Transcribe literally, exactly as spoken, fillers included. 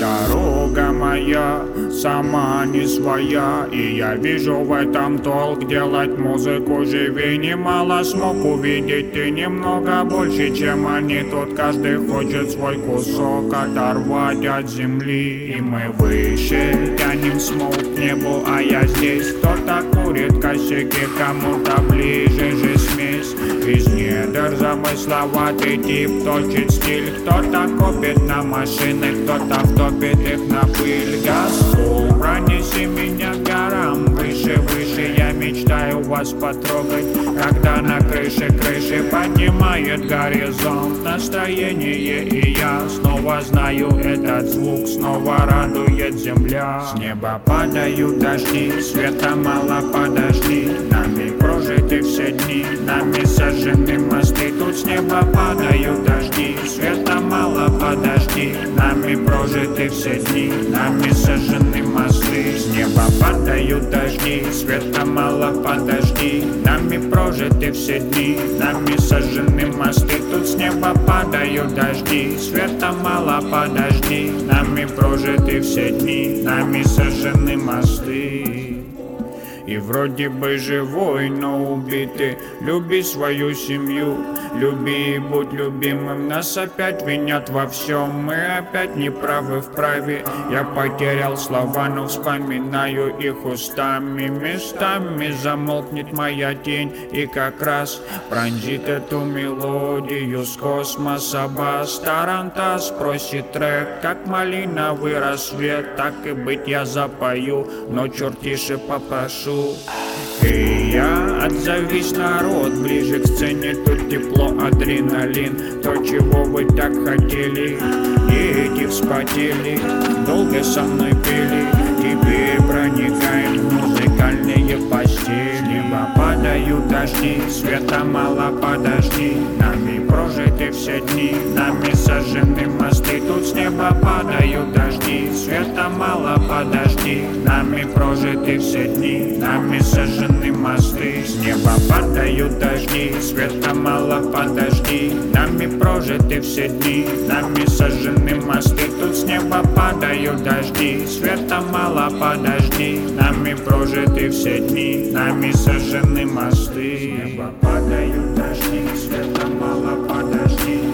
Дорога моя сама не своя, и я вижу в этом толк делать музыку живее. Немало смог увидеть и немного больше, чем они. Тут каждый хочет свой кусок оторвать от земли. И мы выше тянем смог к небу, а я здесь. Кто-то курит косяки, кому-то ближе же смесь. Из недр замысловатый тип точит стиль. Кто-то копит на машины, кто-то втопит их на пыль. Газпол, пронеси меня к горам, выше, выше. Я мечтаю вас потрогать, когда на крыше крыши поднимает горизонт настроение. И я снова знаю этот звук, снова радует земля. С неба падают дожди, света мало, подожди. Нами прожиты все дни, нами сожжены мосты. Тут с неба падают дожди, света мало, подожди. Нами прожиты все дни, нами сожжены мосты. С неба падают дожди, света мало, подожди. Нами прожиты все дни, нами сожжены мосты. Тут с неба падают дожди, света мало, подожди. Нами прожиты все дни, нами сожжены мосты. И вроде бы живой, но убитый. Люби свою семью, люби и будь любимым. Нас опять винят во всем, мы опять неправы в праве. Я потерял слова, но вспоминаю их устами. Местами замолкнет моя тень, и как раз пронзит эту мелодию с космоса бас. Тарантас просит трек, как малиновый рассвет. Так и быть я запою, но черт тише попрошу. И я отзовись, народ, ближе к сцене. Тут тепло, адреналин, то, чего вы так хотели. Дети вспотели, долго со мной пели. Теперь проникаем в музыкальные постели. С неба падают дожди, света мало, подожди. Нами прожиты все дни, нами сожжены мосты. Тут с неба падают дожди, света мало, подожди. Нами прожиты все дни, нами сожжены мосты. С неба падают дожди, света мало, подожди. Нами прожиты все дни, нами сожжены мосты. Тут с неба падают дожди, света мало, подожди. Нами прожиты все дни, нами сожжены мосты. С неба падают дожди, света мало, подожди.